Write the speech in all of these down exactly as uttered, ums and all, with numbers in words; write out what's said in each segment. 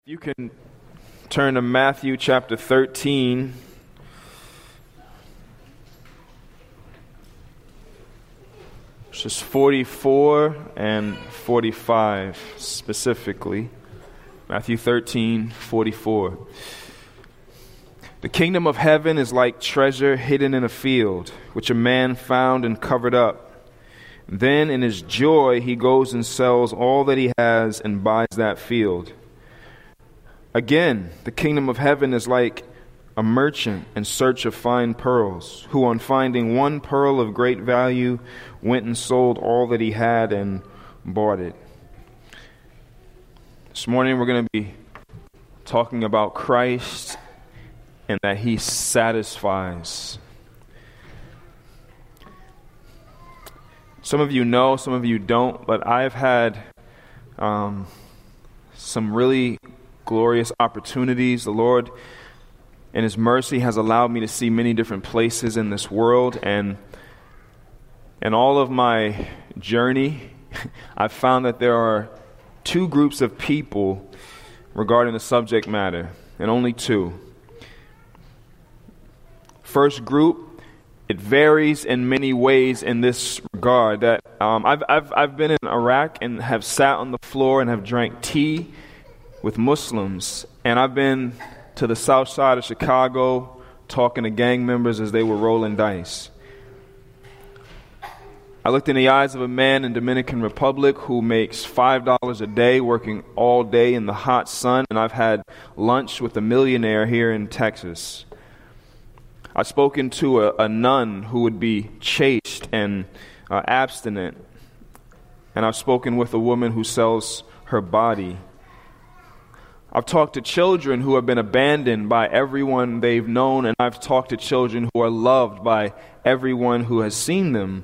You can turn to Matthew chapter thirteen. Verses forty-four and forty-five specifically. Matthew thirteen, forty-four. The kingdom of heaven is like treasure hidden in a field, which a man found and covered up. Then in his joy he goes and sells all that he has and buys that field. Again, the kingdom of heaven is like a merchant in search of fine pearls, who on finding one pearl of great value went and sold all that he had and bought it. This morning we're going to be talking about Christ and that he satisfies. Some of you know, some of you don't, but I've had um, some really glorious opportunities. The Lord, in his mercy, has allowed me to see many different places in this world, and in all of my journey, I've found that there are two groups of people regarding the subject matter, and only two. First group, it varies in many ways in this regard. That um, I've I've I've been in Iraq and have sat on the floor and have drank tea with Muslims, and I've been to the south side of Chicago talking to gang members as they were rolling dice. I looked in the eyes of a man in Dominican Republic who makes five dollars a day working all day in the hot sun, and I've had lunch with a millionaire here in Texas. I've spoken to a, a nun who would be chaste and uh, abstinent, and I've spoken with a woman who sells her body. I've talked to children who have been abandoned by everyone they've known, and I've talked to children who are loved by everyone who has seen them.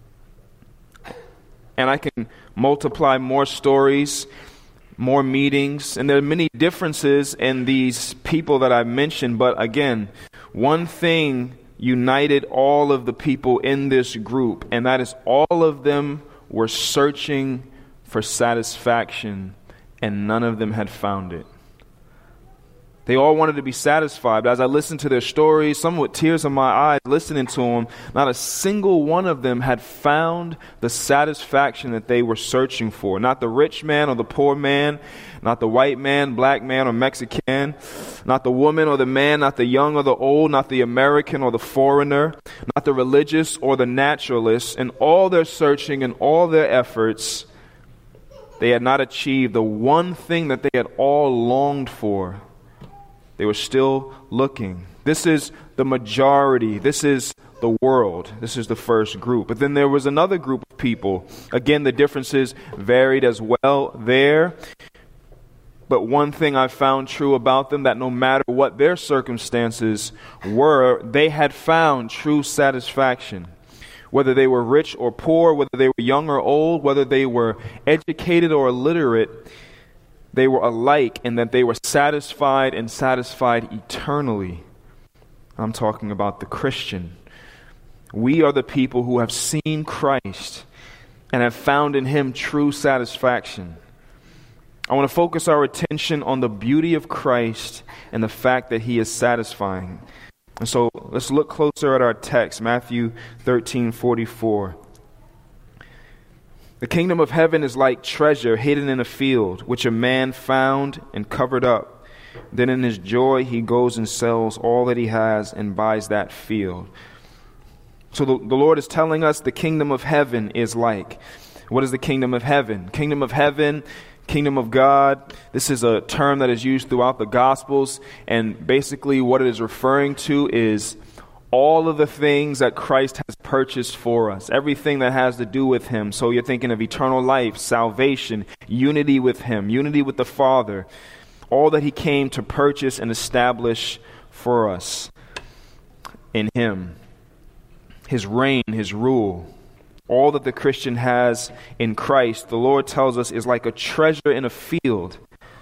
And I can multiply more stories, more meetings, and there are many differences in these people that I've mentioned, but again, one thing united all of the people in this group, and that is all of them were searching for satisfaction, and none of them had found it. They all wanted to be satisfied. But as I listened to their stories, some with tears in my eyes, listening to them, not a single one of them had found the satisfaction that they were searching for. Not the rich man or the poor man, not the white man, black man, or Mexican, not the woman or the man, not the young or the old, not the American or the foreigner, not the religious or the naturalist. In all their searching and all their efforts, they had not achieved the one thing that they had all longed for. They were still looking. This is the majority. This is the world. This is the first group. But then there was another group of people. Again, the differences varied as well there. But one thing I found true about them, that no matter what their circumstances were, they had found true satisfaction. Whether they were rich or poor, whether they were young or old, whether they were educated or illiterate, they were alike in that they were satisfied and satisfied eternally. I'm talking about the Christian. We are the people who have seen Christ and have found in him true satisfaction. I want to focus our attention on the beauty of Christ and the fact that he is satisfying. And so let's look closer at our text, Matthew thirteen forty-four. The kingdom of heaven is like treasure hidden in a field, which a man found and covered up. Then in his joy he goes and sells all that he has and buys that field. So the, the Lord is telling us the kingdom of heaven is like. What is the kingdom of heaven? Kingdom of heaven, kingdom of God. This is a term that is used throughout the Gospels, and basically what it is referring to is all of the things that Christ has purchased for us, everything that has to do with him. So you're thinking of eternal life, salvation, unity with him, unity with the Father, all that he came to purchase and establish for us in him. His reign, his rule, all that the Christian has in Christ, the Lord tells us, is like a treasure in a field.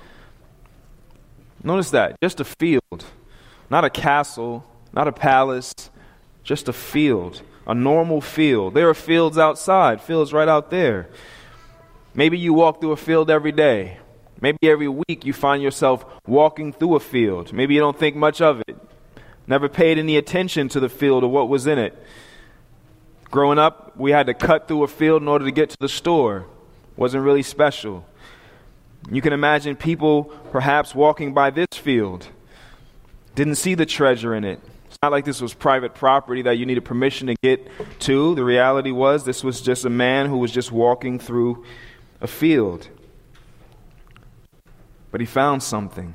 Notice that, just a field, not a castle, not a palace, just a field, a normal field. There are fields outside, fields right out there. Maybe you walk through a field every day. Maybe every week you find yourself walking through a field. Maybe you don't think much of it. Never paid any attention to the field or what was in it. Growing up, we had to cut through a field in order to get to the store. Wasn't really special. You can imagine people perhaps walking by this field. Didn't see the treasure in it. It's not like this was private property that you needed permission to get to. The reality was this was just a man who was just walking through a field. But he found something.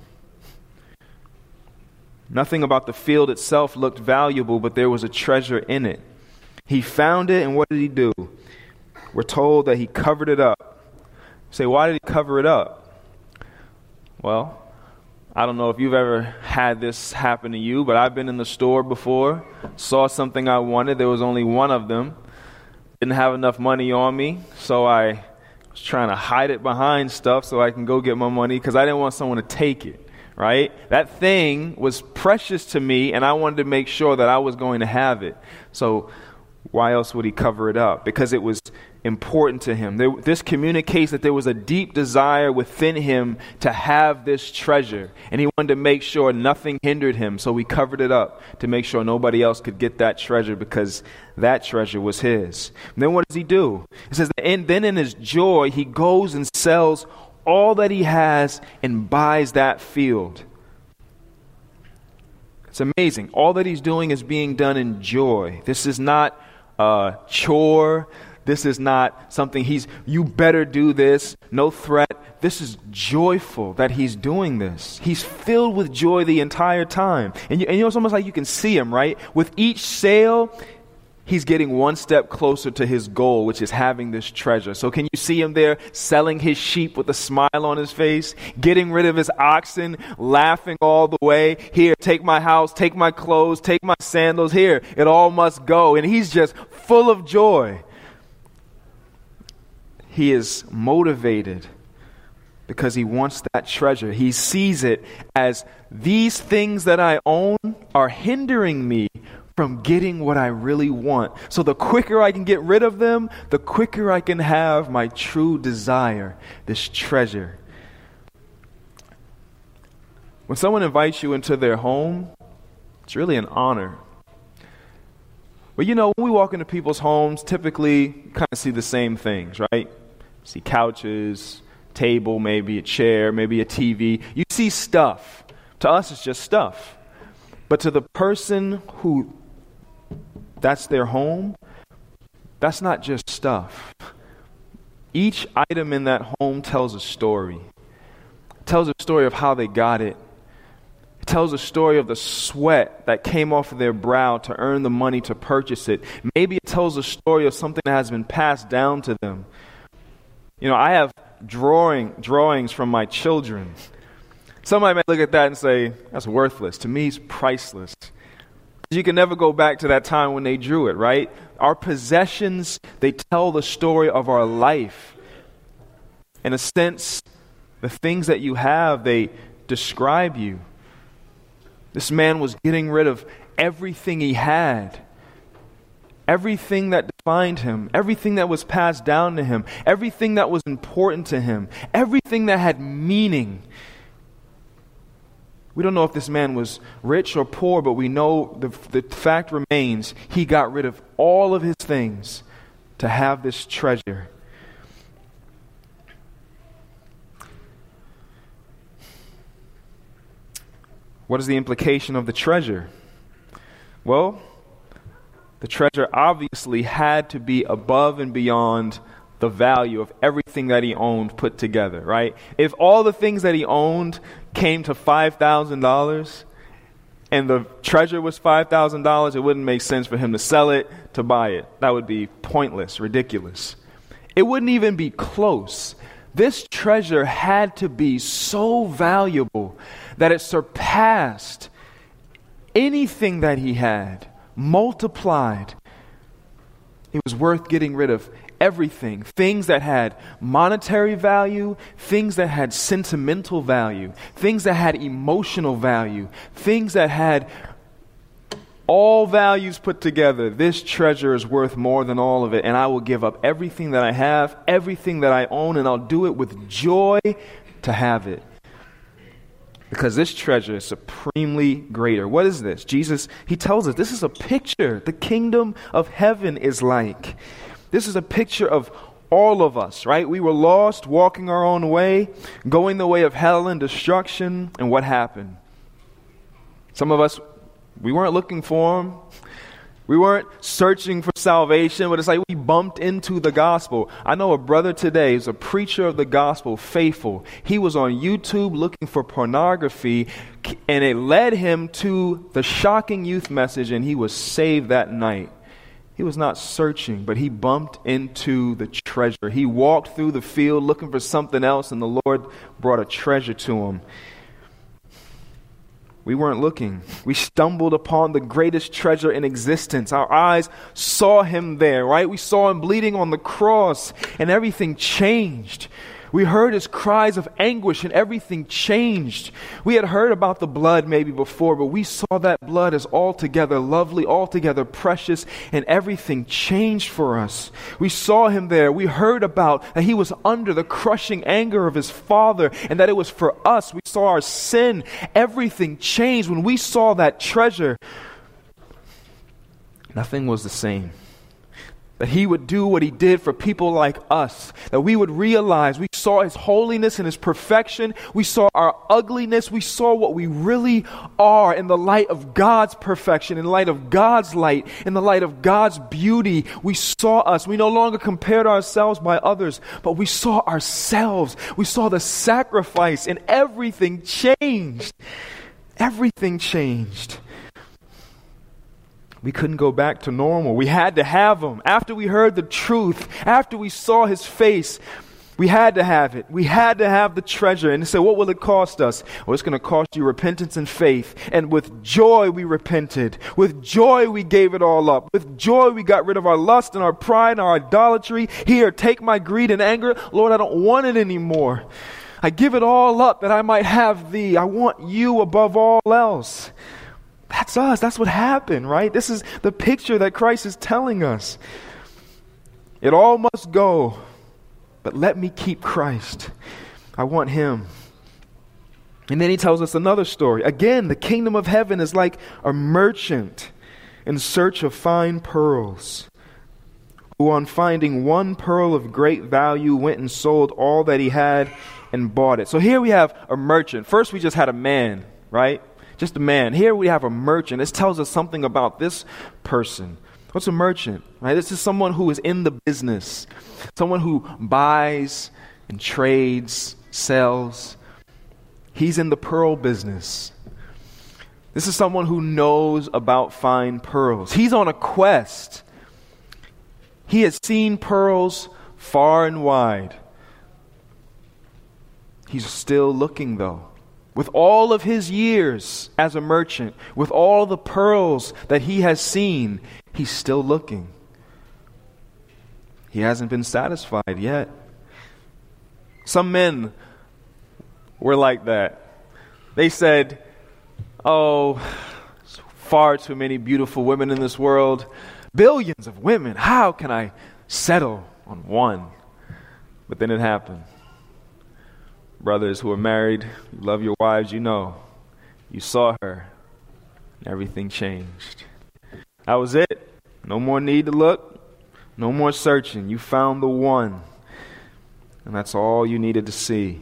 Nothing about the field itself looked valuable, but there was a treasure in it. He found it, and what did he do? We're told that he covered it up. Say, why did he cover it up? Well, I don't know if you've ever had this happen to you, but I've been in the store before, saw something I wanted. There was only one of them. Didn't have enough money on me, so I was trying to hide it behind stuff so I can go get my money because I didn't want someone to take it, right? That thing was precious to me, and I wanted to make sure that I was going to have it. So why else would he cover it up? Because it was important to him. There, this communicates that there was a deep desire within him to have this treasure, and he wanted to make sure nothing hindered him, so he covered it up to make sure nobody else could get that treasure because that treasure was his. And then what does he do? It says, and then in his joy, he goes and sells all that he has and buys that field. It's amazing. All that he's doing is being done in joy. This is not a chore. This is not something he's, you better do this, no threat. This is joyful that he's doing this. He's filled with joy the entire time. And you, and you know, it's almost like you can see him, right? With each sale, he's getting one step closer to his goal, which is having this treasure. So can you see him there selling his sheep with a smile on his face, getting rid of his oxen, laughing all the way? Here, take my house, take my clothes, take my sandals. Here, it all must go. And he's just full of joy. He is motivated because he wants that treasure. He sees it as these things that I own are hindering me from getting what I really want. So the quicker I can get rid of them, the quicker I can have my true desire, this treasure. When someone invites you into their home, it's really an honor. But you know, when we walk into people's homes, typically you kind of see the same things, right? See couches, table, maybe a chair, maybe a T V. You see stuff. To us, it's just stuff. But to the person who that's their home, that's not just stuff. Each item in that home tells a story. It tells a story of how they got it. It tells a story of the sweat that came off of their brow to earn the money to purchase it. Maybe it tells a story of something that has been passed down to them. You know, I have drawing drawings from my children. Somebody might look at that and say, that's worthless. To me, it's priceless. You can never go back to that time when they drew it, right? Our possessions, they tell the story of our life. In a sense, the things that you have, they describe you. This man was getting rid of everything he had. Everything that defined him, everything that was passed down to him, everything that was important to him, everything that had meaning. We don't know if this man was rich or poor, but we know the, the fact remains he got rid of all of his things to have this treasure. What is the implication of the treasure? Well, the treasure obviously had to be above and beyond the value of everything that he owned put together, right? If all the things that he owned came to five thousand dollars and the treasure was five thousand dollars, it wouldn't make sense for him to sell it, to buy it. That would be pointless, ridiculous. It wouldn't even be close. This treasure had to be so valuable that it surpassed anything that he had. Multiplied. It was worth getting rid of everything. Things that had monetary value, things that had sentimental value, things that had emotional value, things that had all values put together. This treasure is worth more than all of it, and I will give up everything that I have, everything that I own, and I'll do it with joy to have it. Because this treasure is supremely greater. What is this? Jesus, he tells us this is a picture. The kingdom of heaven is like. This is a picture of all of us, right? We were lost, walking our own way, going the way of hell and destruction. And what happened? Some of us, we weren't looking for him. We weren't searching for salvation, but it's like we bumped into the gospel. I know a brother today who's a preacher of the gospel, faithful. He was on YouTube looking for pornography, and it led him to the shocking youth message, and he was saved that night. He was not searching, but he bumped into the treasure. He walked through the field looking for something else, and the Lord brought a treasure to him. We weren't looking. We stumbled upon the greatest treasure in existence. Our eyes saw him there, right? We saw him bleeding on the cross, and everything changed. We heard his cries of anguish, and everything changed. We had heard about the blood maybe before, but we saw that blood as altogether lovely, altogether precious, and everything changed for us. We saw him there. We heard about that he was under the crushing anger of his Father, and that it was for us. We saw our sin. Everything changed. When we saw that treasure, nothing was the same. That he would do what he did for people like us. That we would realize we saw his holiness and his perfection. We saw our ugliness. We saw what we really are in the light of God's perfection, in the light of God's light, in the light of God's beauty. We saw us. We no longer compared ourselves by others, but we saw ourselves. We saw the sacrifice, and everything changed. Everything changed. We couldn't go back to normal. We had to have him. After we heard the truth, after we saw his face, we had to have it. We had to have the treasure. And they said, what will it cost us? Well, it's going to cost you repentance and faith. And with joy we repented. With joy we gave it all up. With joy we got rid of our lust and our pride and our idolatry. Here, take my greed and anger. Lord, I don't want it anymore. I give it all up that I might have thee. I want you above all else. That's us. That's what happened, right? This is the picture that Christ is telling us. It all must go, but let me keep Christ. I want him. And then he tells us another story. Again, the kingdom of heaven is like a merchant in search of fine pearls, who on finding one pearl of great value went and sold all that he had and bought it. So here we have a merchant. First we just had a man, right? Just a man. Here we have a merchant. This tells us something about this person. What's a merchant? Right? This is someone who is in the business. Someone who buys and trades, sells. He's in the pearl business. This is someone who knows about fine pearls. He's on a quest. He has seen pearls far and wide. He's still looking though. With all of his years as a merchant, with all the pearls that he has seen, he's still looking. He hasn't been satisfied yet. Some men were like that. They said, oh, far too many beautiful women in this world. Billions of women. How can I settle on one? But then it happened. Brothers who are married, you love your wives, you know. You saw her, and everything changed. That was it. No more need to look. No more searching. You found the one. And that's all you needed to see.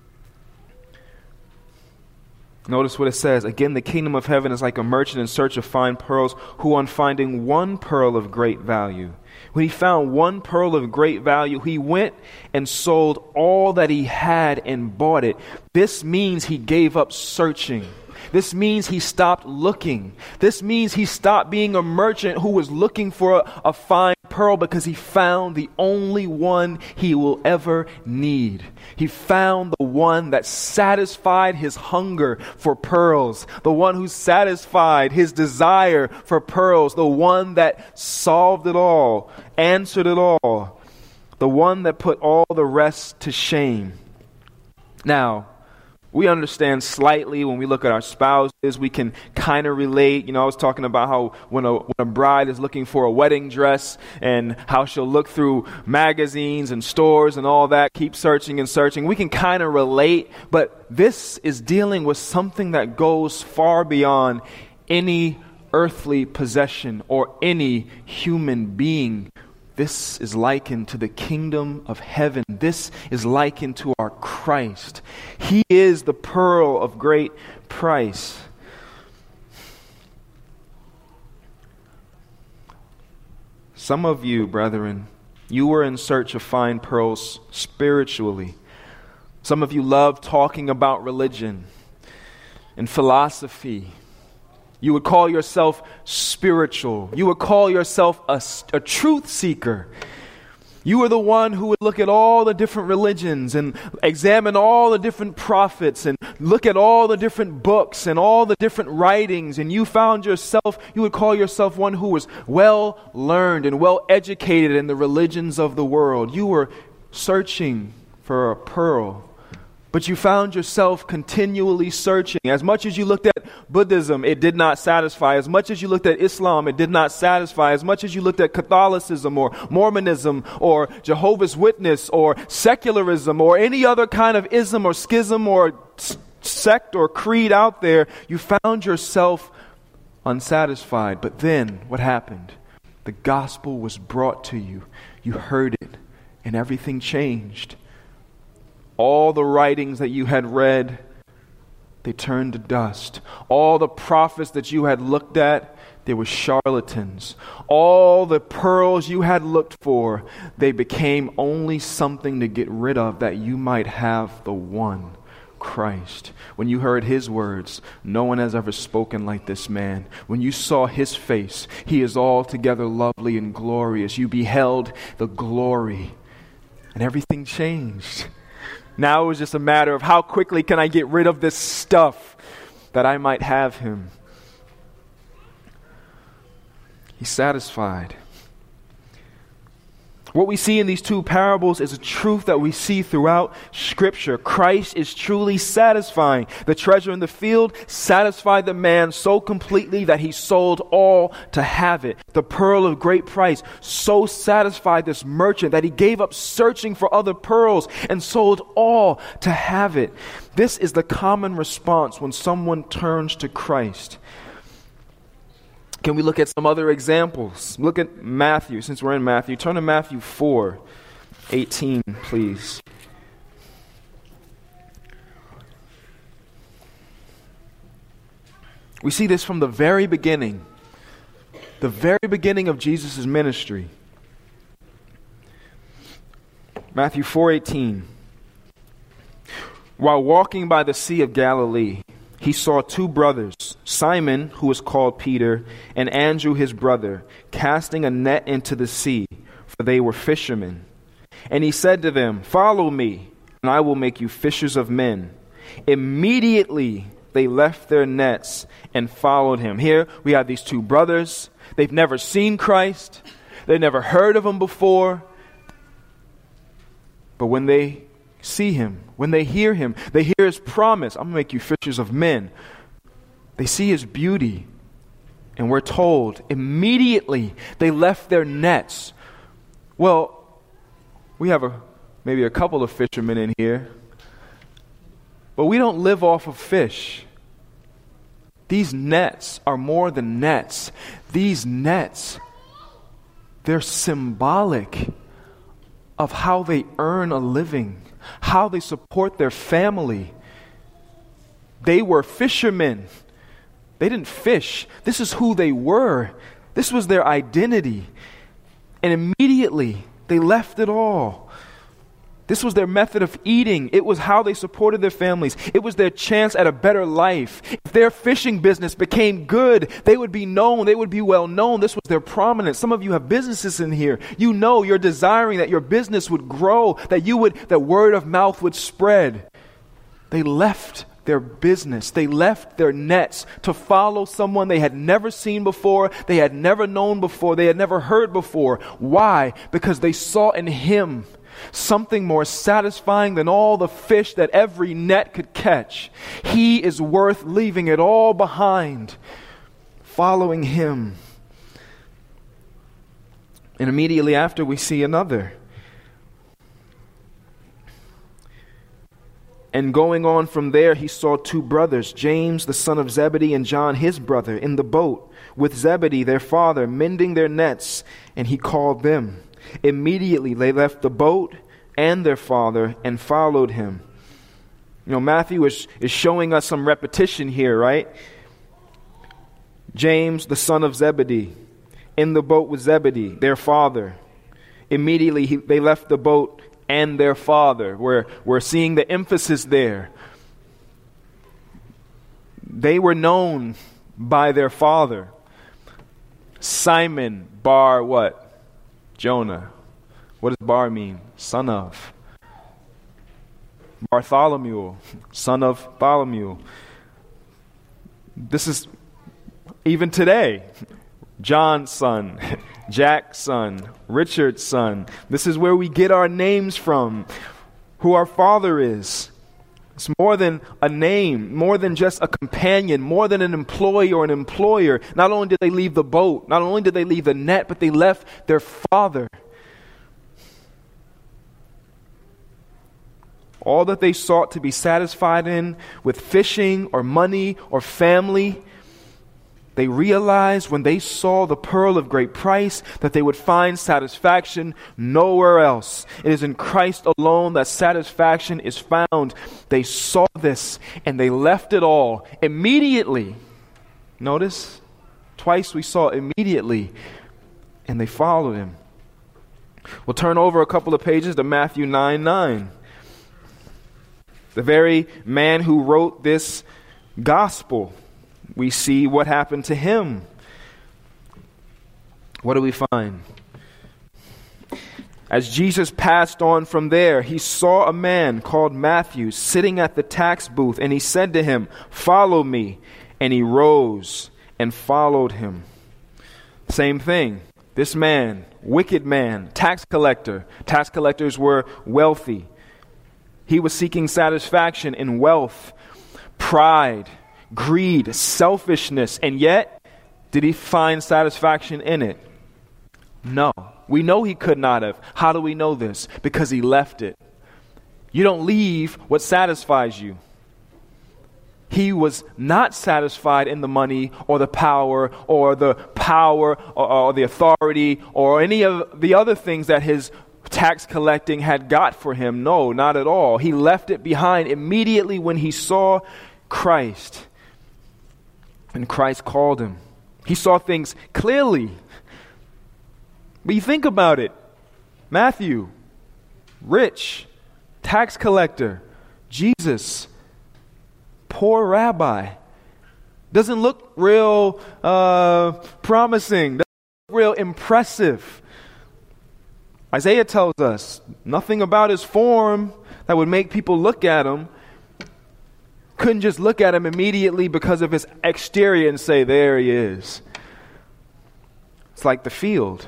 Notice what it says. Again, the kingdom of heaven is like a merchant in search of fine pearls, who on finding one pearl of great value, when he found one pearl of great value, he went and sold all that he had and bought it. This means he gave up searching. This means he stopped looking. This means he stopped being a merchant who was looking for a, a fine pearl, because he found the only one he will ever need. He found the one that satisfied his hunger for pearls, the one who satisfied his desire for pearls, the one that solved it all, answered it all, the one that put all the rest to shame. Now, We understand slightly when we look at our spouses. We can kind of relate. You know, I was talking about how when a, when a bride is looking for a wedding dress and how she'll look through magazines and stores and all that, keep searching and searching. We can kind of relate, but this is dealing with something that goes far beyond any earthly possession or any human being. This is likened to the kingdom of heaven. This is likened to our Christ. He is the pearl of great price. Some of you, brethren, you were in search of fine pearls spiritually. Some of you love talking about religion and philosophy. You would call yourself spiritual. You would call yourself a, a truth seeker. You are the one who would look at all the different religions and examine all the different prophets and look at all the different books and all the different writings. And you found yourself, you would call yourself one who was well learned and well educated in the religions of the world. You were searching for a pearl. But you found yourself continually searching. As much as you looked at Buddhism, it did not satisfy. As much as you looked at Islam, it did not satisfy. As much as you looked at Catholicism or Mormonism or Jehovah's Witness or secularism or any other kind of ism or schism or sect or creed out there, you found yourself unsatisfied. But then what happened? The gospel was brought to you. You heard it, and everything changed. All the writings that you had read, they turned to dust. All the prophets that you had looked at, they were charlatans. All the pearls you had looked for, they became only something to get rid of that you might have the one, Christ. When you heard his words, no one has ever spoken like this man. When you saw his face, he is altogether lovely and glorious. You beheld the glory, and everything changed. Now it was just a matter of how quickly can I get rid of this stuff that I might have him. He's satisfied. What we see in these two parables is a truth that we see throughout Scripture. Christ is truly satisfying. The treasure in the field satisfied the man so completely that he sold all to have it. The pearl of great price so satisfied this merchant that he gave up searching for other pearls and sold all to have it. This is the common response when someone turns to Christ. Can we look at some other examples? Look at Matthew, since we're in Matthew. Turn to Matthew four eighteen, please. We see this from the very beginning. The very beginning of Jesus' ministry. Matthew four eighteen. While walking by the Sea of Galilee, he saw two brothers, Simon, who was called Peter, and Andrew his brother, casting a net into the sea, for they were fishermen. And he said to them, "Follow me, and I will make you fishers of men." Immediately they left their nets and followed him. Here we have these two brothers. They've never seen Christ. They've never heard of him before. But when they see him, when they hear him, they hear his promise, "I'm going to make you fishers of men." They see his beauty, and we're told immediately they left their nets. Well, we have a maybe a couple of fishermen in here, but we don't live off of fish. These nets are more than nets. These nets, they're symbolic of how they earn a living, how they support their family. They were fishermen. They didn't fish. This is who they were. This was their identity. And immediately they left it all. This was their method of eating. It was how they supported their families. It was their chance at a better life. If their fishing business became good, they would be known. They would be well known. This was their prominence. Some of you have businesses in here. You know you're desiring that your business would grow, that you would, that word of mouth would spread. They left their business. They left their nets to follow someone they had never seen before, they had never known before, they had never heard before. Why? Because they saw in him something more satisfying than all the fish that every net could catch. He is worth leaving it all behind, following him. And immediately after, we see another. And going on from there, he saw two brothers, James, the son of Zebedee, and John, his brother, in the boat with Zebedee, their father, mending their nets, and he called them. Immediately they left the boat and their father and followed him. You know, Matthew is, is showing us some repetition here, right? James, the son of Zebedee, in the boat with Zebedee, their father. Immediately he, they left the boat and their father. We're, we're seeing the emphasis there. They were known by their father. Simon Bar what? Jonah. What does Bar mean? Son of. Bartholomew, son of Bartholomew. This is even today. John's son, Jack's son, Richard's son. This is where we get our names from, who our father is. It's more than a name, more than just a companion, more than an employee or an employer. Not only did they leave the boat, not only did they leave the net, but they left their father. All that they sought to be satisfied in with fishing or money or family, they realized when they saw the pearl of great price that they would find satisfaction nowhere else. It is in Christ alone that satisfaction is found. They saw this and they left it all immediately. Notice, twice we saw immediately, and they followed him. We'll turn over a couple of pages to Matthew nine nine. The very man who wrote this gospel, we see what happened to him. What do we find? As Jesus passed on from there, he saw a man called Matthew sitting at the tax booth, and he said to him, "Follow me." And he rose and followed him. Same thing. This man, wicked man, tax collector. Tax collectors were wealthy. He was seeking satisfaction in wealth, pride, greed, selfishness, and yet, did he find satisfaction in it? No. We know he could not have. How do we know this? Because he left it. You don't leave what satisfies you. He was not satisfied in the money or the power or the power or, or the authority or any of the other things that his tax collecting had got for him. No, not at all. He left it behind immediately when he saw Christ. And Christ called him. He saw things clearly. But you think about it. Matthew, rich, tax collector, Jesus, poor rabbi. Doesn't look real uh, promising. Doesn't look real impressive. Isaiah tells us nothing about his form that would make people look at him. Couldn't just look at him immediately because of his exterior and say, there he is. It's like the field.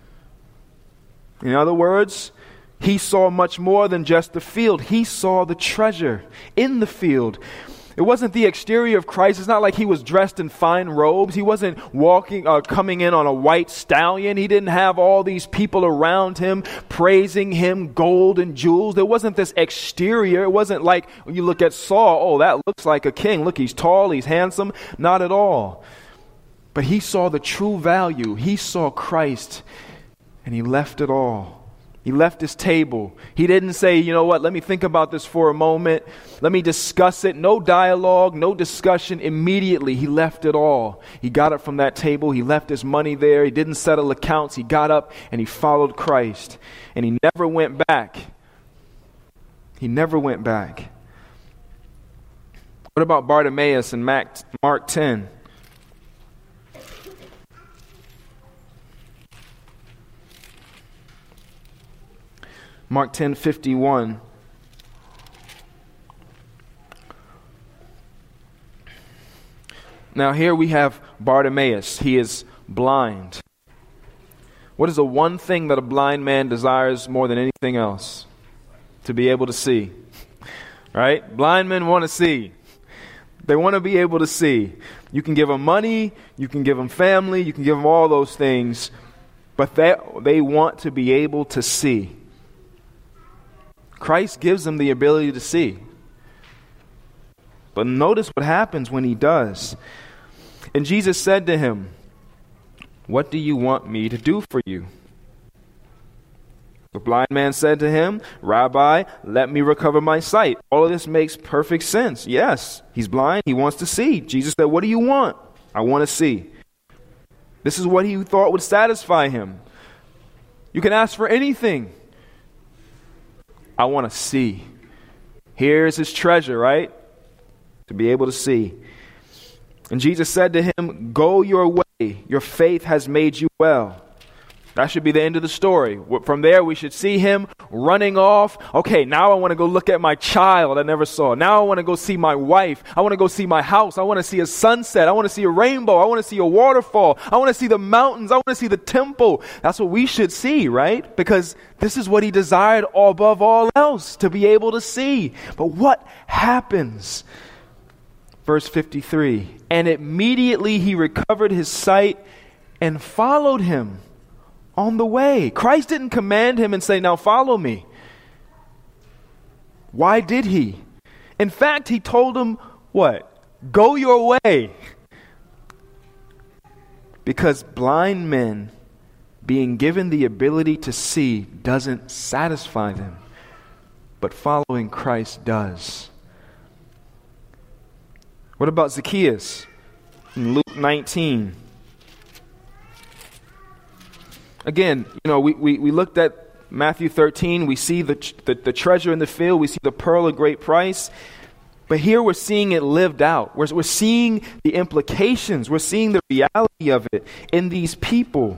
In other words, he saw much more than just the field. He saw the treasure in the field. It wasn't the exterior of Christ. It's not like he was dressed in fine robes. He wasn't walking, uh, coming in on a white stallion. He didn't have all these people around him praising him, gold and jewels. There wasn't this exterior. It wasn't like when you look at Saul, oh, that looks like a king. Look, he's tall, he's handsome. Not at all. But he saw the true value. He saw Christ, and he left it all. He left his table. He didn't say, you know what, let me think about this for a moment. Let me discuss it. No dialogue, no discussion. Immediately, he left it all. He got up from that table. He left his money there. He didn't settle accounts. He got up and he followed Christ. And he never went back. He never went back. What about Bartimaeus in Mark ten? Mark ten fifty-one. Now here we have Bartimaeus. He is blind. What is the one thing that a blind man desires more than anything else? To be able to see. Right? Blind men want to see. They want to be able to see. You can give them money, you can give them family, you can give them all those things, but they, they want to be able to see. Christ gives them the ability to see. But notice what happens when he does. And Jesus said to him, "What do you want me to do for you?" The blind man said to him, "Rabbi, let me recover my sight." All of this makes perfect sense. Yes, he's blind. He wants to see. Jesus said, "What do you want?" "I want to see." This is what he thought would satisfy him. You can ask for anything. I want to see. Here's his treasure, right? To be able to see. And Jesus said to him, "Go your way. Your faith has made you well." That should be the end of the story. From there, we should see him running off. Okay, now I want to go look at my child I never saw. Now I want to go see my wife. I want to go see my house. I want to see a sunset. I want to see a rainbow. I want to see a waterfall. I want to see the mountains. I want to see the temple. That's what we should see, right? Because this is what he desired above all else, to be able to see. But what happens? Verse fifty-three, and immediately he recovered his sight and followed him on the way. Christ didn't command him and say, "Now follow me." Why did he? In fact, he told him, what? Go your way. Because blind men being given the ability to see doesn't satisfy them, but following Christ does. What about Zacchaeus in Luke nineteen? Again, you know, we, we, we looked at Matthew thirteen. We see the, the the treasure in the field. We see the pearl of great price. But here we're seeing it lived out. We're, we're seeing the implications. We're seeing the reality of it in these people.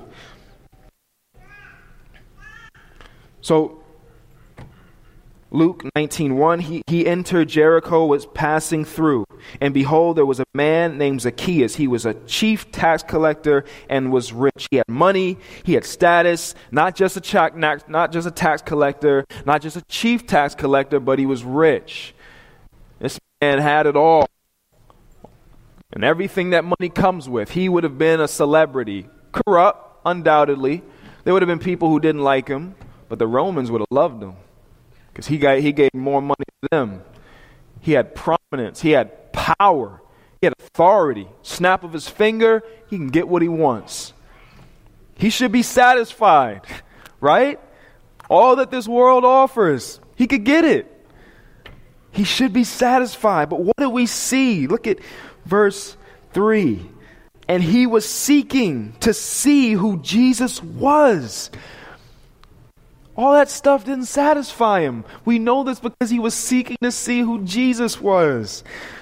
So, Luke nineteen one, he, he entered Jericho, was passing through. And behold, there was a man named Zacchaeus. He was a chief tax collector and was rich. He had money, he had status, not just a, cha- not, not just a tax collector, not just a chief tax collector, but he was rich. This man had it all. And everything that money comes with. He would have been a celebrity. Corrupt, undoubtedly. There would have been people who didn't like him, but the Romans would have loved him. Because he got, he gave more money to them. He had prominence. He had power. He had authority. Snap of his finger, he can get what he wants. He should be satisfied, right? All that this world offers, he could get it. He should be satisfied. But what do we see? Look at verse three. And he was seeking to see who Jesus was. All that stuff didn't satisfy him. We know this because he was seeking to see who Jesus was.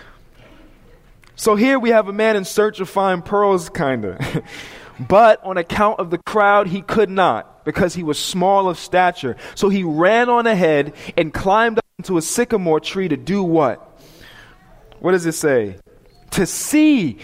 So here we have a man in search of fine pearls, kind of. But on account of the crowd, he could not, because he was small of stature. So he ran on ahead and climbed up into a sycamore tree to do what? What does it say? To see.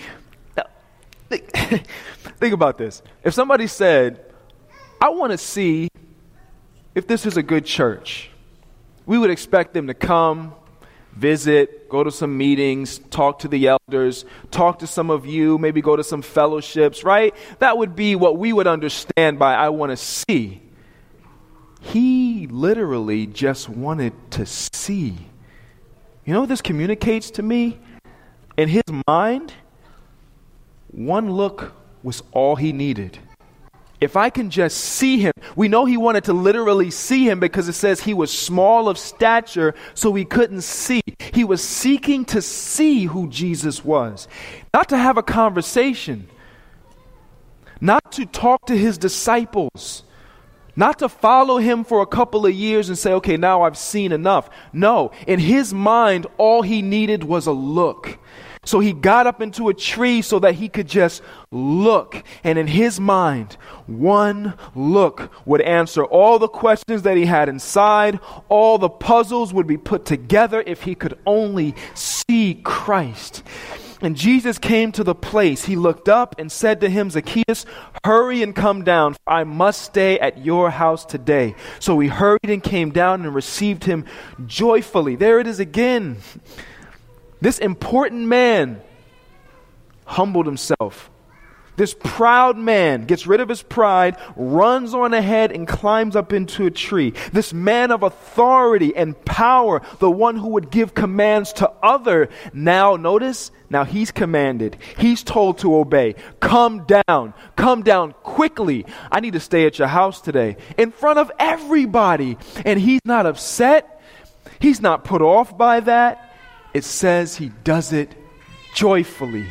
Think about this. If somebody said, I want to see if this is a good church, we would expect them to come, visit, go to some meetings, talk to the elders, talk to some of you, maybe go to some fellowships, right? That would be what we would understand by I want to see. He literally just wanted to see. You know what this communicates to me? In his mind, one look was all he needed. If I can just see him, we know he wanted to literally see him because it says he was small of stature, so he couldn't see. He was seeking to see who Jesus was. Not to have a conversation. Not to talk to his disciples. Not to follow him for a couple of years and say, okay, now I've seen enough. No, in his mind, all he needed was a look. So he got up into a tree so that he could just look. And in his mind, one look would answer all the questions that he had inside. All the puzzles would be put together if he could only see Christ. And Jesus came to the place. He looked up and said to him, Zacchaeus, hurry and come down, for I must stay at your house today. So he hurried and came down and received him joyfully. There it is again. This important man humbled himself. This proud man gets rid of his pride, runs on ahead and climbs up into a tree. This man of authority and power, the one who would give commands to other, now notice, now he's commanded. He's told to obey. Come down. Come down quickly. I need to stay at your house today. In front of everybody. And he's not upset. He's not put off by that. It says he does it joyfully.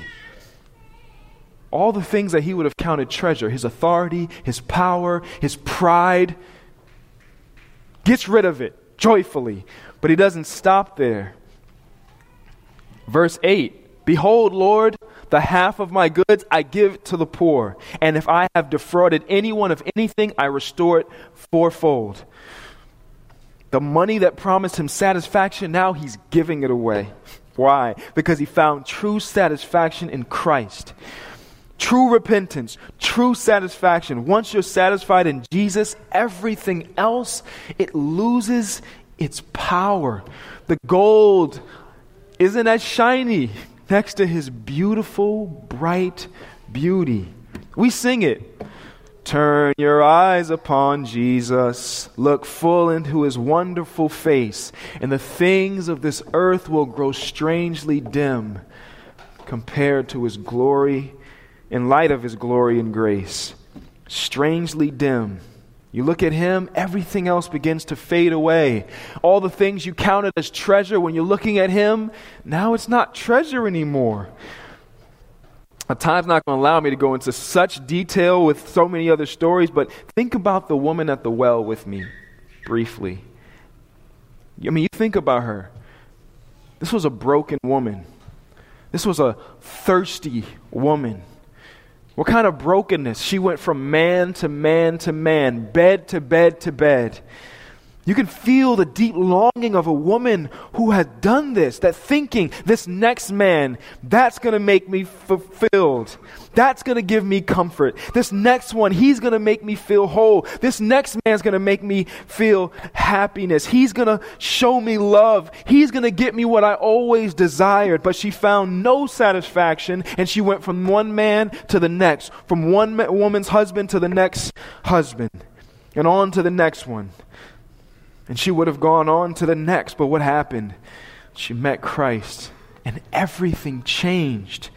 All the things that he would have counted treasure, his authority, his power, his pride, gets rid of it joyfully. But he doesn't stop there. Verse eight, behold, Lord, the half of my goods I give to the poor. And if I have defrauded anyone of anything, I restore it fourfold. The money that promised him satisfaction, now he's giving it away. Why? Because he found true satisfaction in Christ. True repentance, true satisfaction. Once you're satisfied in Jesus, everything else, it loses its power. The gold isn't as shiny next to his beautiful, bright beauty. We sing it. Turn your eyes upon Jesus. Look full into his wonderful face, and the things of this earth will grow strangely dim compared to his glory. In light of his glory and grace, strangely dim. You look at him, everything else begins to fade away. All the things you counted as treasure when you're looking at him, now it's not treasure anymore. A time's not going to allow me to go into such detail with so many other stories, but think about the woman at the well with me briefly. I mean, you think about her. This was a broken woman. This was a thirsty woman. What kind of brokenness? She went from man to man to man, bed to bed to bed. You can feel the deep longing of a woman who has done this, that thinking, this next man, that's going to make me fulfilled. That's going to give me comfort. This next one, he's going to make me feel whole. This next man's going to make me feel happiness. He's going to show me love. He's going to get me what I always desired. But she found no satisfaction, and she went from one man to the next, from one woman's husband to the next husband, and on to the next one. And she would have gone on to the next, but what happened? She met Christ, and everything changed.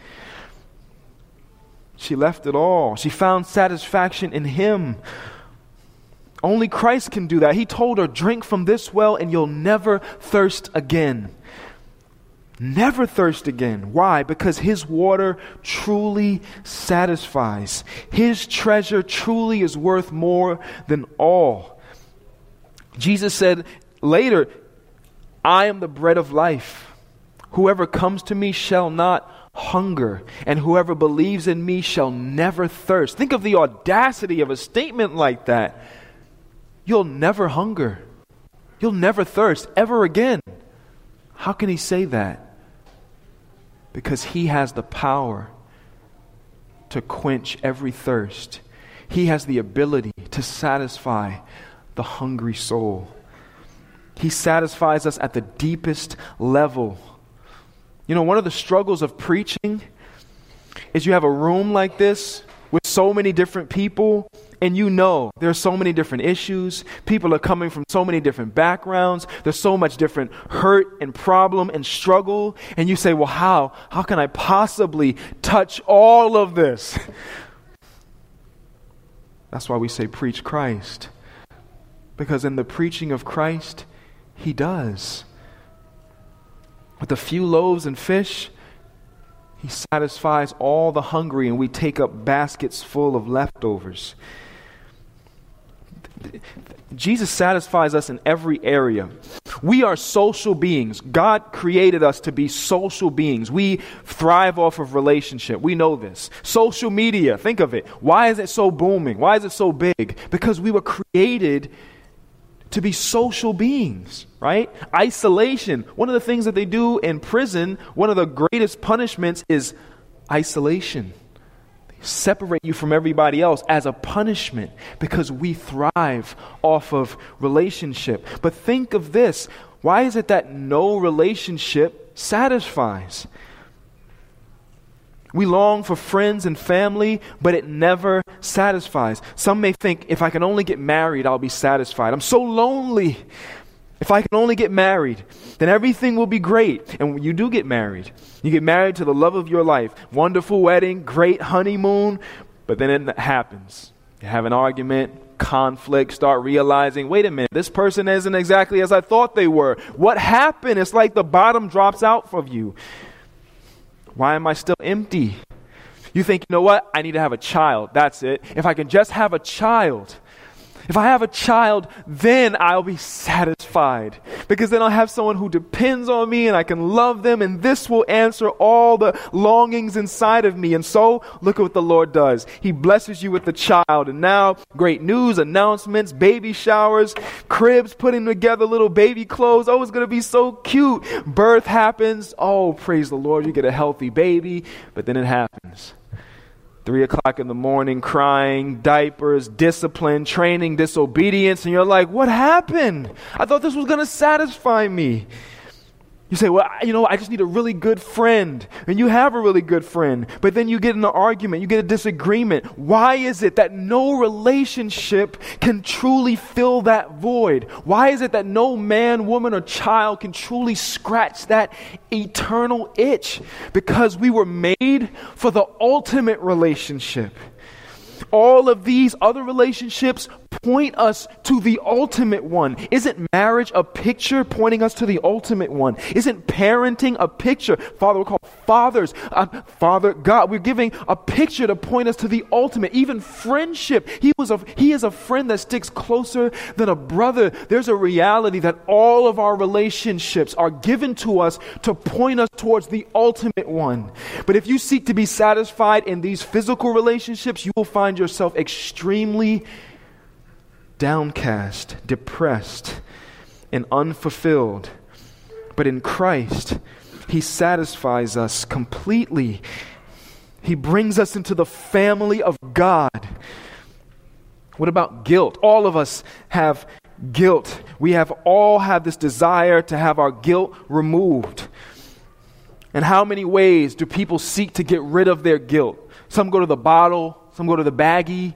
She left it all. She found satisfaction in him. Only Christ can do that. He told her, drink from this well and you'll never thirst again. Never thirst again. Why? Because his water truly satisfies. His treasure truly is worth more than all. Jesus said later, I am the bread of life. Whoever comes to me shall not hunger, and whoever believes in me shall never thirst. Think of the audacity of a statement like that. You'll never hunger. You'll never thirst ever again. How can he say that? Because he has the power to quench every thirst. He has the ability to satisfy the hungry soul. He satisfies us at the deepest level. You know, one of the struggles of preaching is you have a room like this with so many different people, and you know there are so many different issues. People are coming from so many different backgrounds. There's so much different hurt and problem and struggle. And you say, well, how? How can I possibly touch all of this? That's why we say preach Christ. Because in the preaching of Christ, he does. With a few loaves and fish, he satisfies all the hungry, and we take up baskets full of leftovers. Jesus satisfies us in every area. We are social beings. God created us to be social beings. We thrive off of relationship. We know this. Social media, think of it. Why is it so booming? Why is it so big? Because we were created to be social beings, right? Isolation. One of the things that they do in prison, one of the greatest punishments is isolation. They separate you from everybody else as a punishment because we thrive off of relationship. But think of this. Why is it that no relationship satisfies? We long for friends and family, but it never satisfies. Some may think, if I can only get married, I'll be satisfied. I'm so lonely. If I can only get married, then everything will be great. And when you do get married, you get married to the love of your life. Wonderful wedding, great honeymoon, but then it happens. You have an argument, conflict, start realizing, wait a minute, this person isn't exactly as I thought they were. What happened? It's like the bottom drops out of you. Why am I still empty? You think, you know what? I need to have a child. That's it. If I can just have a child, if I have a child, then I'll be satisfied. Because then I'll have someone who depends on me and I can love them, and this will answer all the longings inside of me. And so, look at what the Lord does. He blesses you with the child, and now great news, announcements, baby showers, cribs, putting together little baby clothes. Oh, it's going to be so cute. Birth happens. Oh, praise the Lord, you get a healthy baby, but then it happens. Three o'clock in the morning, crying, diapers, discipline, training, disobedience. And you're like, what happened? I thought this was going to satisfy me. You say, well, you know, I just need a really good friend. And you have a really good friend. But then you get in an argument, you get a disagreement. Why is it that no relationship can truly fill that void? Why is it that no man, woman, or child can truly scratch that eternal itch? Because we were made for the ultimate relationship. All of these other relationships point us to the ultimate one. Isn't marriage a picture pointing us to the ultimate one? Isn't parenting a picture? Father, we're called fathers. Uh, Father God, we're giving a picture to point us to the ultimate. Even friendship. He was a, he is a friend that sticks closer than a brother. There's a reality that all of our relationships are given to us to point us towards the ultimate one. But if you seek to be satisfied in these physical relationships, you will find yourself extremely downcast, depressed, and unfulfilled. But in Christ, He satisfies us completely. He brings us into the family of God. What about guilt? All of us have guilt. We have all have this desire to have our guilt removed. And how many ways do people seek to get rid of their guilt? Some go to the bottle, some go to the baggie,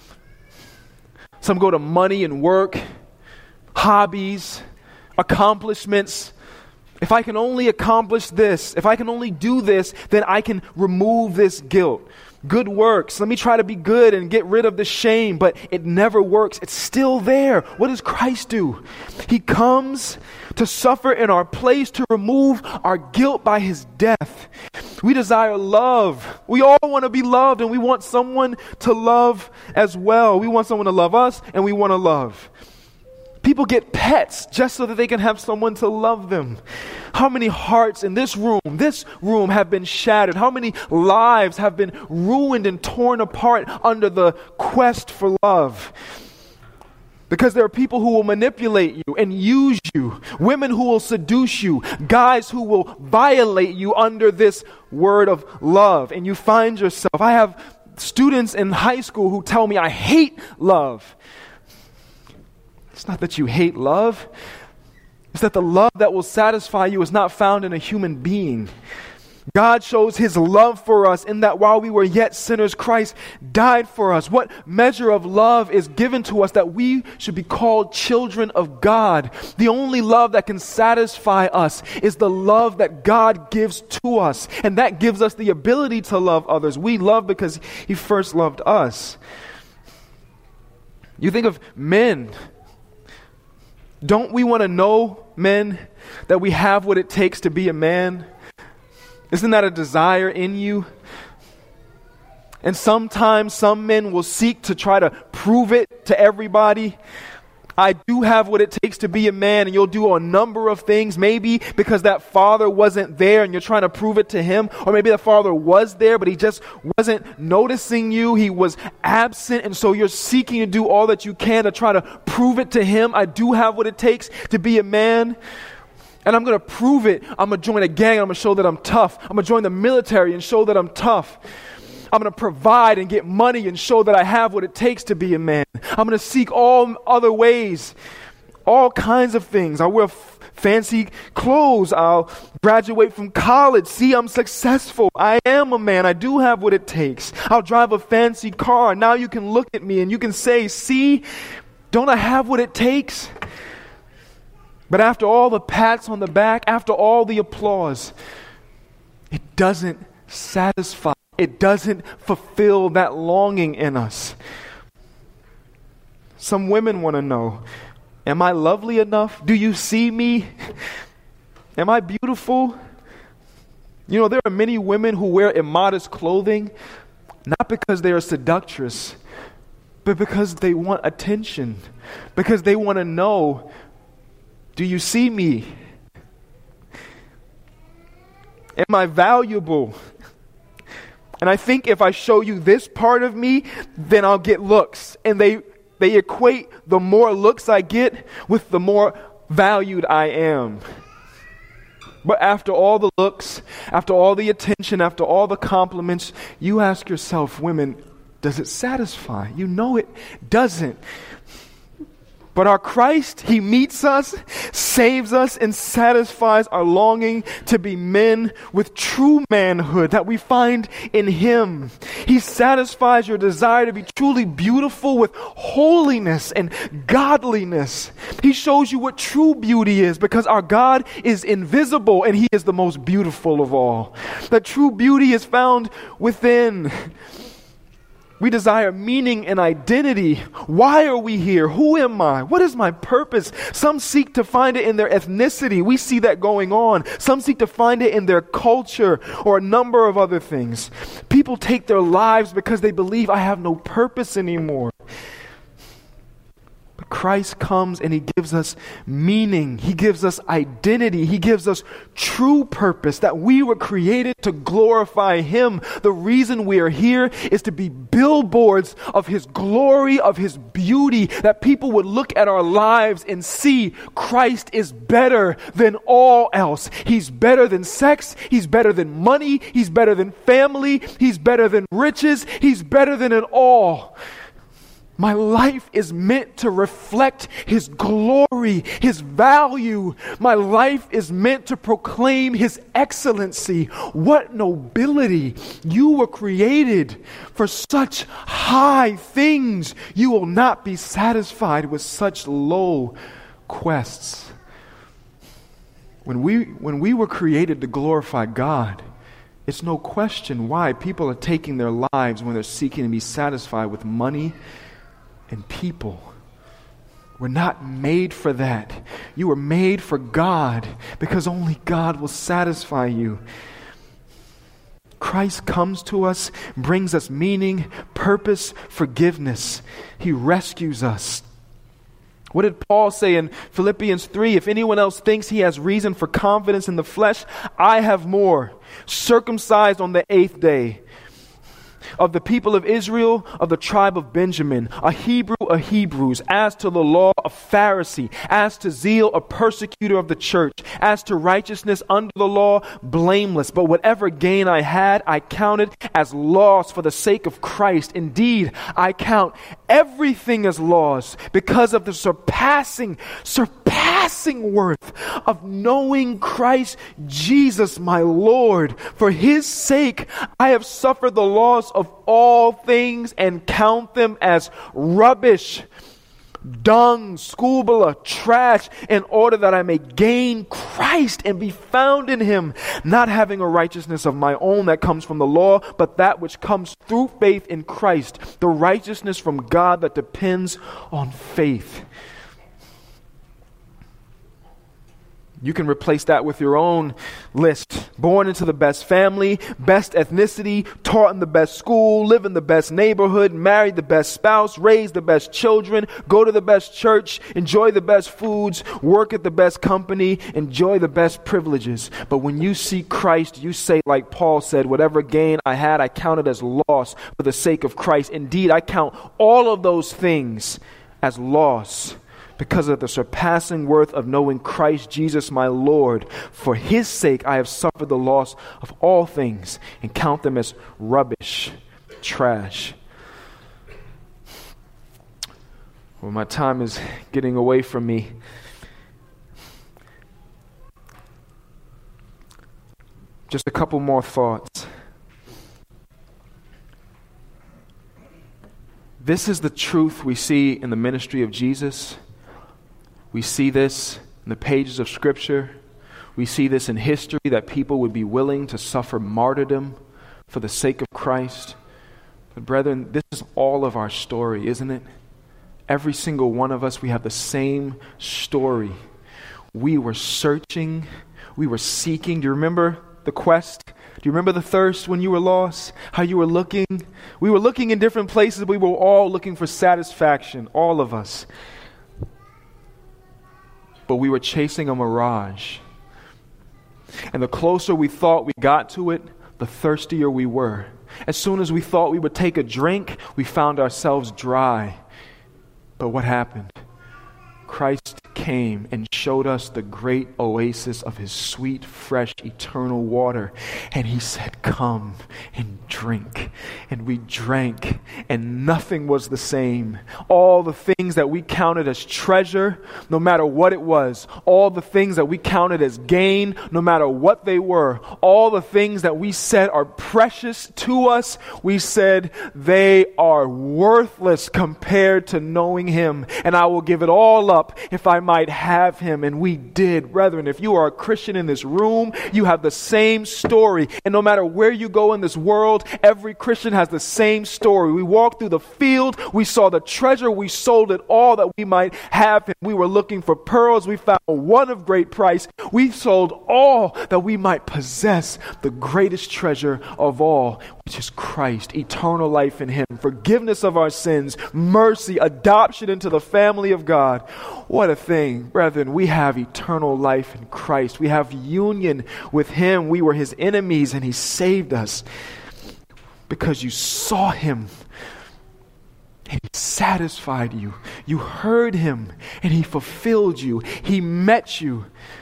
some go to money and work, hobbies, accomplishments. If I can only accomplish this, if I can only do this, then I can remove this guilt. Good works. Let me try to be good and get rid of the shame, but it never works. It's still there. What does Christ do? He comes to suffer in our place, to remove our guilt by His death. We desire love. We all want to be loved, and we want someone to love as well. We want someone to love us, and we want to love. People get pets just so that they can have someone to love them. How many hearts in this room, this room have been shattered? How many lives have been ruined and torn apart under the quest for love? Because there are people who will manipulate you and use you, women who will seduce you, guys who will violate you under this word of love. And you find yourself, I have students in high school who tell me, I hate love. It's not that you hate love. It's that the love that will satisfy you is not found in a human being. God shows His love for us in that while we were yet sinners, Christ died for us. What measure of love is given to us that we should be called children of God? The only love that can satisfy us is the love that God gives to us. And that gives us the ability to love others. We love because He first loved us. You think of men. Don't we want to know, men, that we have what it takes to be a man? Isn't that a desire in you? And sometimes some men will seek to try to prove it to everybody. I do have what it takes to be a man, and you'll do a number of things, maybe because that father wasn't there and you're trying to prove it to him, or maybe the father was there, but he just wasn't noticing you. He was absent, and so you're seeking to do all that you can to try to prove it to him. I do have what it takes to be a man, and I'm going to prove it. I'm going to join a gang. I'm going to show that I'm tough. I'm going to join the military and show that I'm tough. I'm going to provide and get money and show that I have what it takes to be a man. I'm going to seek all other ways, all kinds of things. I'll wear f- fancy clothes. I'll graduate from college. See, I'm successful. I am a man. I do have what it takes. I'll drive a fancy car. Now you can look at me and you can say, see, don't I have what it takes? But after all the pats on the back, after all the applause, it doesn't satisfy. It doesn't fulfill that longing in us. Some women want to know, am I lovely enough? Do you see me? Am I beautiful? You know, there are many women who wear immodest clothing, not because they are seductress, but because they want attention, because they want to know, do you see me? Am I valuable? And I think if I show you this part of me, then I'll get looks. And they they equate the more looks I get with the more valued I am. But after all the looks, after all the attention, after all the compliments, you ask yourself, women, does it satisfy? You know it doesn't. But our Christ, He meets us, saves us, and satisfies our longing to be men with true manhood that we find in Him. He satisfies your desire to be truly beautiful with holiness and godliness. He shows you what true beauty is, because our God is invisible and He is the most beautiful of all. That true beauty is found within. We desire meaning and identity. Why are we here? Who am I? What is my purpose? Some seek to find it in their ethnicity. We see that going on. Some seek to find it in their culture or a number of other things. People take their lives because they believe I have no purpose anymore. But Christ comes and He gives us meaning. He gives us identity. He gives us true purpose, that we were created to glorify Him. The reason we are here is to be billboards of His glory, of His beauty, that people would look at our lives and see Christ is better than all else. He's better than sex. He's better than money. He's better than family. He's better than riches. He's better than it all. My life is meant to reflect His glory, His value. My life is meant to proclaim His excellency. What nobility! You were created for such high things. You will not be satisfied with such low quests. When we, when we were created to glorify God, it's no question why people are taking their lives when they're seeking to be satisfied with money and people. We're not made for that. You were made for God, because only God will satisfy you. Christ comes to us, brings us meaning, purpose, forgiveness. He rescues us. What did Paul say in Philippians three? If anyone else thinks he has reason for confidence in the flesh, I have more. Circumcised on the eighth day, of the people of Israel, of the tribe of Benjamin, a Hebrew of Hebrews, as to the law, a Pharisee, as to zeal, a persecutor of the church, as to righteousness under the law, blameless. But whatever gain I had, I counted as loss for the sake of Christ. Indeed, I count everything as loss because of the surpassing, surpassing worth of knowing Christ Jesus my Lord. For His sake, I have suffered the loss of all things and count them as rubbish, dung, scubala, trash, in order that I may gain Christ and be found in Him, not having a righteousness of my own that comes from the law, but that which comes through faith in Christ, the righteousness from God that depends on faith. You can replace that with your own list. Born into the best family, best ethnicity, taught in the best school, live in the best neighborhood, married the best spouse, raised the best children, go to the best church, enjoy the best foods, work at the best company, enjoy the best privileges. But when you see Christ, you say like Paul said, whatever gain I had, I counted as loss for the sake of Christ. Indeed, I count all of those things as loss, because of the surpassing worth of knowing Christ Jesus my Lord. For his sake I have suffered the loss of all things and count them as rubbish, trash. Well, my time is getting away from me. Just a couple more thoughts. This is the truth we see in the ministry of Jesus. We see this in the pages of Scripture. We see this in history, that people would be willing to suffer martyrdom for the sake of Christ. But brethren, this is all of our story, isn't it? Every single one of us, we have the same story. We were searching. We were seeking. Do you remember the quest? Do you remember the thirst when you were lost? How you were looking? We were looking in different places. We were all looking for satisfaction, all of us. But we were chasing a mirage. And the closer we thought we got to it, the thirstier we were. As soon as we thought we would take a drink, we found ourselves dry. But what happened? Christ came and showed us the great oasis of his sweet, fresh, eternal water. And he said, come and drink. And we drank, and nothing was the same. All the things that we counted as treasure, no matter what it was, all the things that we counted as gain, no matter what they were, all the things that we said are precious to us, we said they are worthless compared to knowing him. And I will give it all up if I might have him. And we did. Brethren, if you are a Christian in this room, you have the same story. And no matter where you go in this world, every Christian has the same story. We walked through the field, we saw the treasure, we sold it all that we might have him. We were looking for pearls, we found one of great price. We sold all that we might possess the greatest treasure of all, which is Christ, eternal life in him, forgiveness of our sins, mercy, adoption into the family of God. What a thing, brethren. We have eternal life in Christ. We have union with him. We were his enemies and he saved us because you saw him and he satisfied you. You heard him and he fulfilled you. He met you.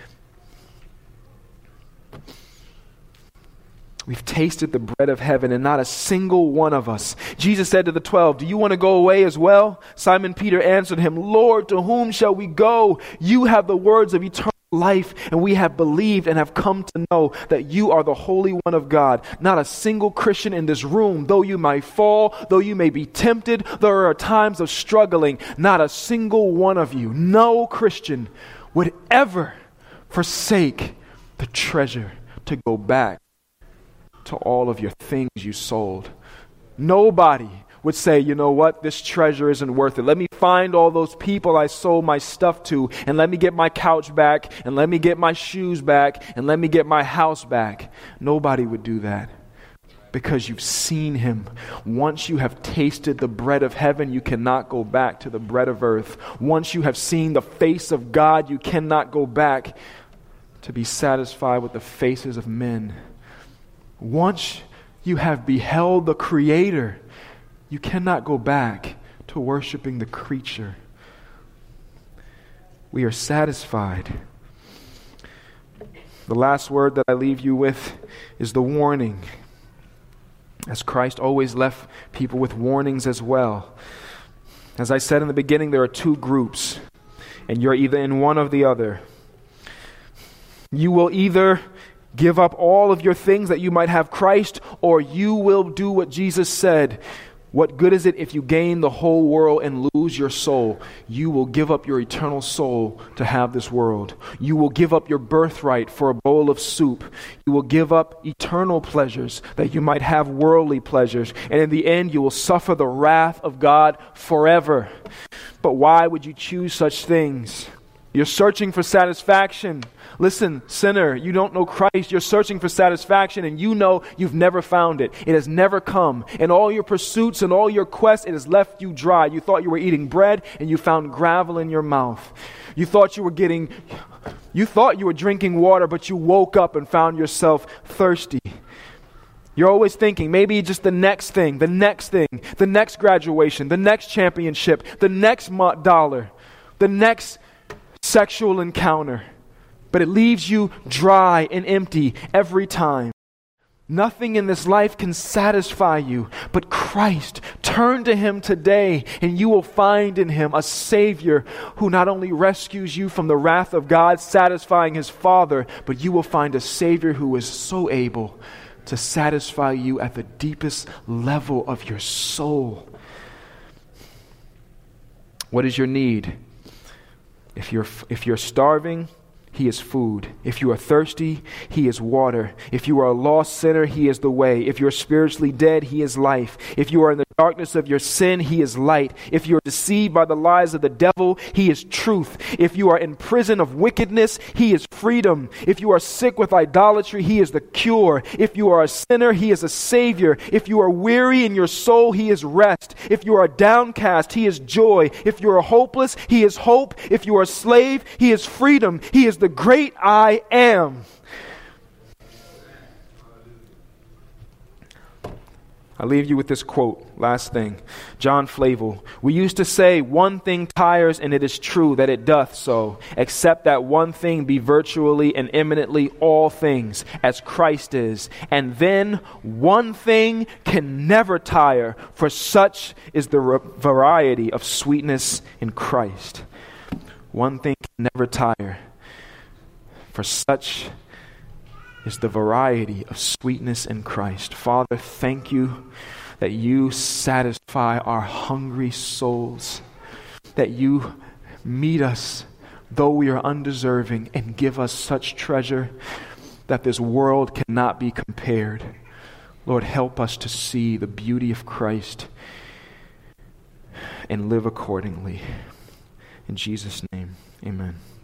We've tasted the bread of heaven, and not a single one of us. Jesus said to the twelve, do you want to go away as well? Simon Peter answered him, Lord, to whom shall we go? You have the words of eternal life, and we have believed and have come to know that you are the Holy One of God. Not a single Christian in this room, though you might fall, though you may be tempted, there are times of struggling, not a single one of you, no Christian would ever forsake the treasure to go back to all of your things you sold. Nobody would say, you know what, this treasure isn't worth it. Let me find all those people I sold my stuff to, and let me get my couch back, and let me get my shoes back, and let me get my house back. Nobody would do that because you've seen him. Once you have tasted the bread of heaven, you cannot go back to the bread of earth. Once you have seen the face of God, you cannot go back to be satisfied with the faces of men. Once you have beheld the Creator, you cannot go back to worshiping the creature. We are satisfied. The last word that I leave you with is the warning. As Christ always left people with warnings as well. As I said in the beginning, there are two groups, and you're either in one or the other. You will either give up all of your things that you might have Christ, or you will do what Jesus said. What good is it if you gain the whole world and lose your soul? You will give up your eternal soul to have this world. You will give up your birthright for a bowl of soup. You will give up eternal pleasures that you might have worldly pleasures. And in the end, you will suffer the wrath of God forever. But why would you choose such things? You're searching for satisfaction. Listen, sinner, you don't know Christ. You're searching for satisfaction, and you know you've never found it. It has never come. In all your pursuits and all your quests, it has left you dry. You thought you were eating bread, and you found gravel in your mouth. You thought you were getting, you thought you were drinking water, but you woke up and found yourself thirsty. You're always thinking maybe just the next thing, the next thing, the next graduation, the next championship, the next mo- dollar, the next sexual encounter. But it leaves you dry and empty every time. Nothing in this life can satisfy you but Christ. Turn to Him today, and you will find in Him a Savior who not only rescues you from the wrath of God, satisfying His Father, but you will find a Savior who is so able to satisfy you at the deepest level of your soul. What is your need? If you're if you're starving, He is food. If you are thirsty, He is water. If you are a lost sinner, He is the way. If you're spiritually dead, He is life. If you are in the darkness of your sin, He is light. If you are deceived by the lies of the devil, He is truth. If you are in prison of wickedness, He is freedom. If you are sick with idolatry, He is the cure. If you are a sinner, He is a Savior. If you are weary in your soul, He is rest. If you are downcast, He is joy. If you are hopeless, He is hope. If you are a slave, He is freedom. He is the The great I am. I leave you with this quote, last thing. John Flavel. We used to say, one thing tires, and it is true that it doth so, except that one thing be virtually and eminently all things, as Christ is. And then one thing can never tire, for such is the re- variety of sweetness in Christ. One thing can never tire, for such is the variety of sweetness in Christ. Father, thank you that you satisfy our hungry souls, that you meet us though we are undeserving and give us such treasure that this world cannot be compared. Lord, help us to see the beauty of Christ and live accordingly. In Jesus' name, amen.